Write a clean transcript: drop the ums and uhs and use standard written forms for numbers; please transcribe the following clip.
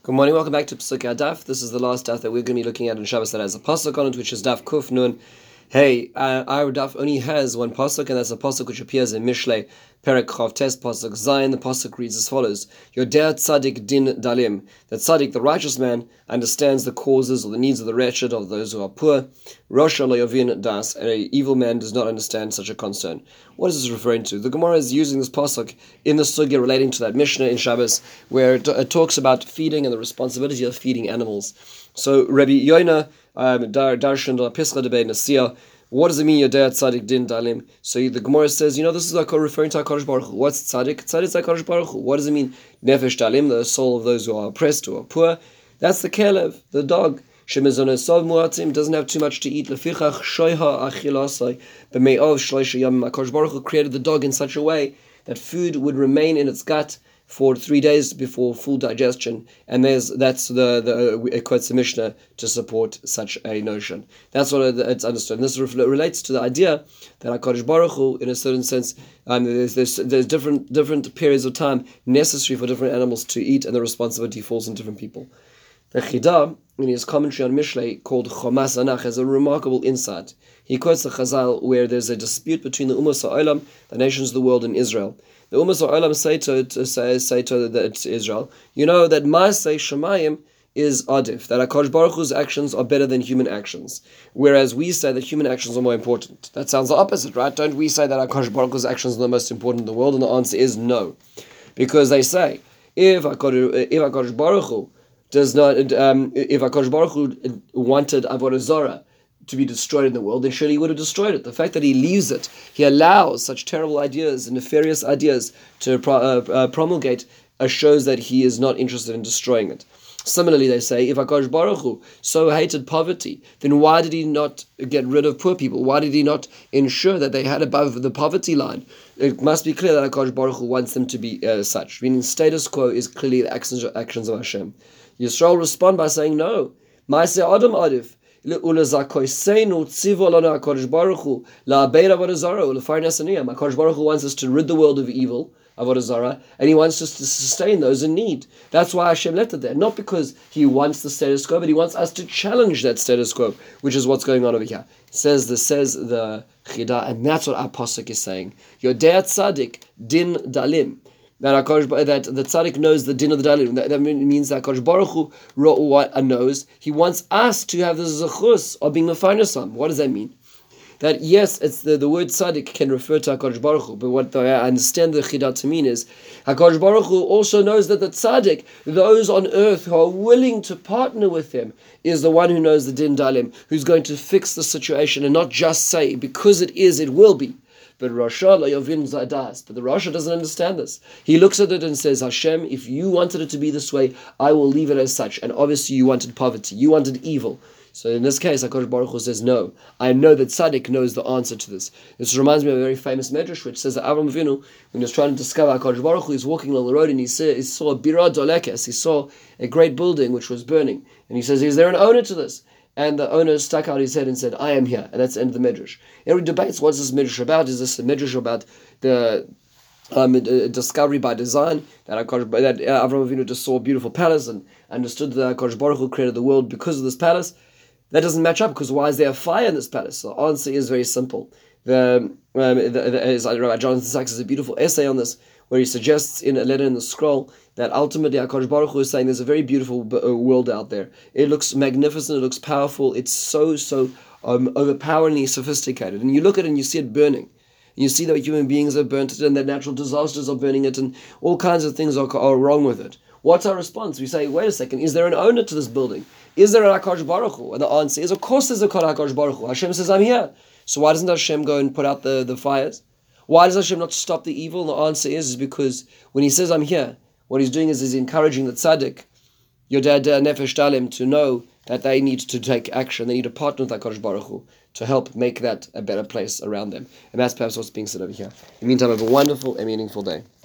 Good morning, welcome back to Pesukei Daf. This is the last daf that we're going to be looking at in Shabbos that has a pasuk on it, which is daf Kuf Nun. Hey, our daf only has one pasuk, and that's a pasuk which appears in Mishlei, Perek Chav Tes pasuk Zayin. The pasuk reads as follows: Yodea Tzadik Din Dalim. That Tzadik, the righteous man, understands the causes or the needs of the wretched, of those who are poor. Rasha lo yavin das. And an evil man does not understand such a concern. What is this referring to? The Gemara is using this pasuk in the sugya relating to that Mishnah in Shabbos, where it talks about feeding and the responsibility of feeding animals. So Rabbi Yoina Darshan la Pischa de Nasiya. What does it mean, Yodea Tzadik Din Dalim? So the Gemara says, this is like referring to HaKadosh Baruch Hu. What's Tzadik? Tzadik is HaKadosh Baruch Hu. What does it mean? Nefesh Dalim, the soul of those who are oppressed, who are poor. That's the kelev, the dog. Shemizonah Sov Muatzim, doesn't have too much to eat. Lefichach Shoiha Achilasai, B'me'ov Shloisha Yamim. HaKadosh Baruch Hu created the dog in such a way that food would remain in its gut for 3 days before full digestion, and that's it quotes the Mishnah to support such a notion. That's what it's understood. And this relates to the idea that HaKadosh Baruch Hu, in a certain sense, there's different periods of time necessary for different animals to eat, and the responsibility falls on different people. The Chida, in his commentary on Mishlei, called Chomas Anach, has a remarkable insight. He quotes the Chazal where there's a dispute between the Ummos HaOlam, the nations of the world, and Israel. The Ummos HaOlam say to Israel, that Maaseh Shemayim is adif, that HaKadosh Baruch Hu's actions are better than human actions, whereas we say that human actions are more important. That sounds the opposite, right? Don't we say that HaKadosh Baruch Hu's actions are the most important in the world? And the answer is no, because they say if HaKadosh Baruch Hu does not, if HaKadosh Baruch Hu wanted Avodah Zarah to be destroyed in the world, then surely he would have destroyed it. The fact that he leaves it, he allows such terrible ideas and nefarious ideas to promulgate, shows that he is not interested in destroying it. Similarly, they say, if HaKadosh Baruch Hu so hated poverty, then why did he not get rid of poor people? Why did he not ensure that they had above the poverty line? It must be clear that HaKadosh Baruch Hu wants them to be such. Meaning status quo is clearly the actions of Hashem. Yisrael respond by saying, no. Ma'aseh Adam adif. HaKadosh Baruch Hu wants us to rid the world of evil, Avodah Zarah, and he wants us to sustain those in need. That's why Hashem left it there. Not because he wants the status quo, but he wants us to challenge that status quo, which is what's going on over here. Says the Chida, and that's what our pasuk is saying. Yodea Tzadik Din Dalim. That the tzaddik knows the din of the dalim. That means that HaKadosh Baruch Hu knows. He wants us to have the zechus of being a finasam. What does that mean? That yes, it's the word tzaddik can refer to HaKadosh Baruch Hu, but what I understand the chidah to mean is HaKadosh Baruch Hu also knows that the tzaddik, those on earth who are willing to partner with him, is the one who knows the din dalim, who's going to fix the situation and not just say because it is, it will be. But Rasha lo yavin zadas. But the Rasha doesn't understand this. He looks at it and says, Hashem, if you wanted it to be this way, I will leave it as such. And obviously you wanted poverty. You wanted evil. So in this case, HaKadosh Baruch Hu says, no. I know that Tzaddik knows the answer to this. This reminds me of a very famous medrash which says that Avram Avinu, when he was trying to discover HaKadosh Baruch Hu, he's walking along the road and he saw Bira Dolekes. He saw a great building which was burning. And he says, is there an owner to this? And the owner stuck out his head and said, I am here. And that's the end of the Midrash. Every debates, what's this Midrash about? Is this a Midrash about the discovery by design, that Avraham Avinu just saw a beautiful palace and understood that HaKadosh Baruch Hu created the world because of this palace? That doesn't match up, because why is there a fire in this palace? So the answer is very simple. Rabbi Jonathan Sachs has a beautiful essay on this, where he suggests in a letter in the scroll that ultimately HaKadosh Baruch Hu is saying there's a very beautiful world out there. It looks magnificent, it looks powerful, it's so overpoweringly sophisticated. And you look at it and you see it burning. And you see that human beings have burnt it, and that natural disasters are burning it, and all kinds of things are wrong with it. What's our response? We say, wait a second, is there an owner to this building? Is there an HaKadosh Baruch Hu? And the answer is, of course there's a HaKadosh Baruch Hu. Hashem says, I'm here. So why doesn't Hashem go and put out the fires? Why does Hashem not stop the evil? And the answer is because when he says, I'm here, what he's doing is he's encouraging the tzaddik, Yodea Nefesh Dalim, to know that they need to take action. They need to partner with HaKadosh Baruch Hu to help make that a better place around them. And that's perhaps what's being said over here. In the meantime, have a wonderful and meaningful day.